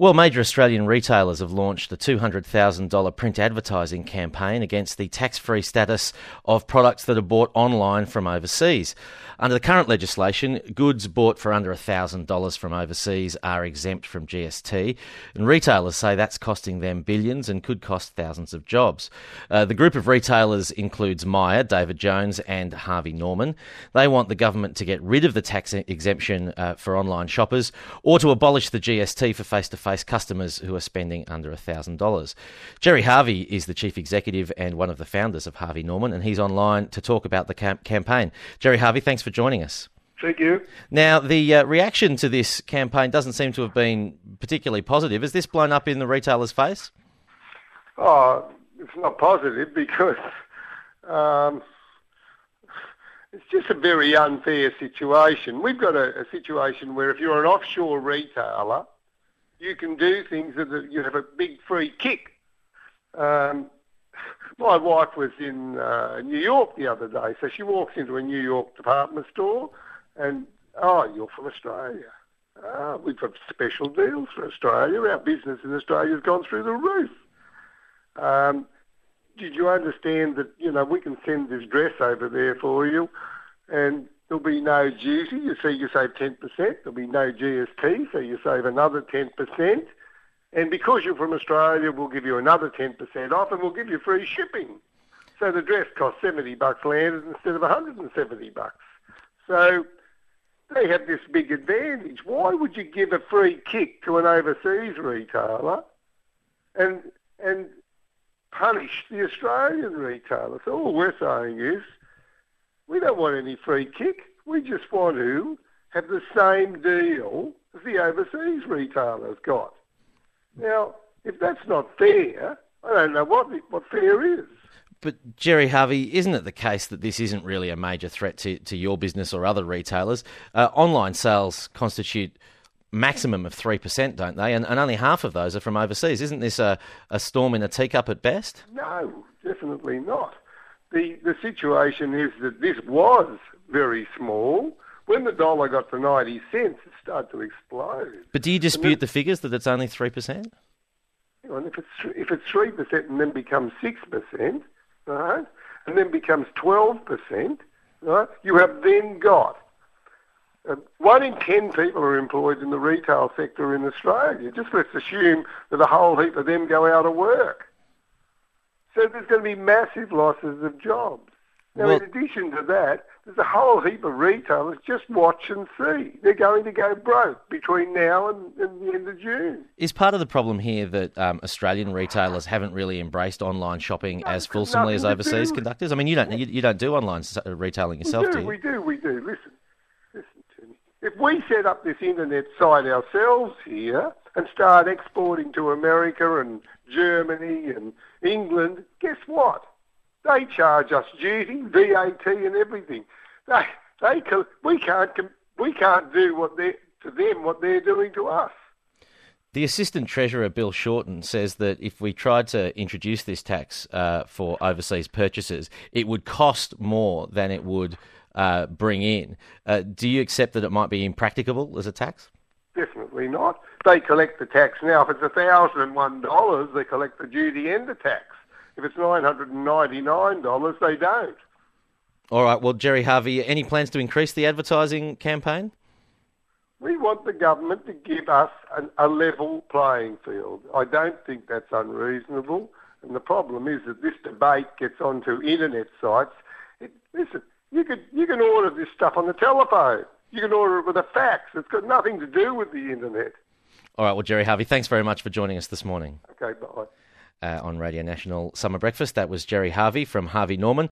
Well, major Australian retailers have launched a $200,000 print advertising campaign against the tax-free status of products that are bought online from overseas. Under the current legislation, goods bought for under $1,000 from overseas are exempt from GST, and retailers say that's costing them billions and could cost thousands of jobs. The group of retailers includes Myer, David Jones and Harvey Norman. They want the government to get rid of the tax exemption for online shoppers or to abolish the GST for face-to-face customers who are spending under $1,000. Jerry Harvey is the chief executive and one of the founders of Harvey Norman, and he's online to talk about the campaign. Jerry Harvey, thanks for joining us. Thank you. Now, the reaction to this campaign doesn't seem to have been particularly positive. Has this blown up in the retailers' face? Oh, it's not positive because it's just a very unfair situation. We've got a situation where if you're an offshore retailer, you can do things that you have a big free kick. My wife was in New York the other day, so she walks into a New York department store and, you're from Australia. We've got special deals for Australia. Our business in Australia has gone through the roof. Did you understand that, we can send this dress over there for you and there'll be no duty? You save 10%. There'll be no GST, so you save another 10%. And because you're from Australia, we'll give you another 10% off and we'll give you free shipping. So the dress costs $70 landed instead of $170. So they have this big advantage. Why would you give a free kick to an overseas retailer and punish the Australian retailer? So all we're saying is we don't want any free kick. We just want to have the same deal as the overseas retailers got. Now, if that's not fair, I don't know what fair is. But Jerry Harvey, isn't it the case that this isn't really a major threat to your business or other retailers? Online sales constitute maximum of 3%, don't they? And only half of those are from overseas. Isn't this a storm in a teacup at best? No, definitely not. The situation is that this was very small. When the dollar got to 90 cents, it started to explode. But do you dispute the figures that it's only 3%? If it's 3% and then becomes 6%, right, and then becomes 12%, right, you have then got 1 in 10 people are employed in the retail sector in Australia. Just let's assume that a whole heap of them go out of work. So there's going to be massive losses of jobs. Now, in addition to that, there's a whole heap of retailers just watch and see. They're going to go broke between now and the end of June. Is part of the problem here that Australian retailers haven't really embraced online shopping as fulsomely as overseas conductors? I mean, you don't do online retailing yourself, do you? We do. Listen to me. If we set up this internet site ourselves here and start exporting to America and Germany and England, guess what? They charge us duty, VAT, and everything. We can't do what they're doing to us. The Assistant Treasurer, Bill Shorten, says that if we tried to introduce this tax for overseas purchases, it would cost more than it would bring in. Do you accept that it might be impracticable as a tax? Definitely not. They collect the tax now. If it's $1,001, they collect the duty and the tax. If it's $999, they don't. All right. Well, Jerry Harvey, any plans to increase the advertising campaign? We want the government to give us a level playing field. I don't think that's unreasonable. And the problem is that this debate gets onto internet sites. Listen, you can order this stuff on the telephone. You can order it with a fax. It's got nothing to do with the internet. All right. Well, Jerry Harvey, thanks very much for joining us this morning. Okay, bye. On Radio National Summer Breakfast, that was Jerry Harvey from Harvey Norman.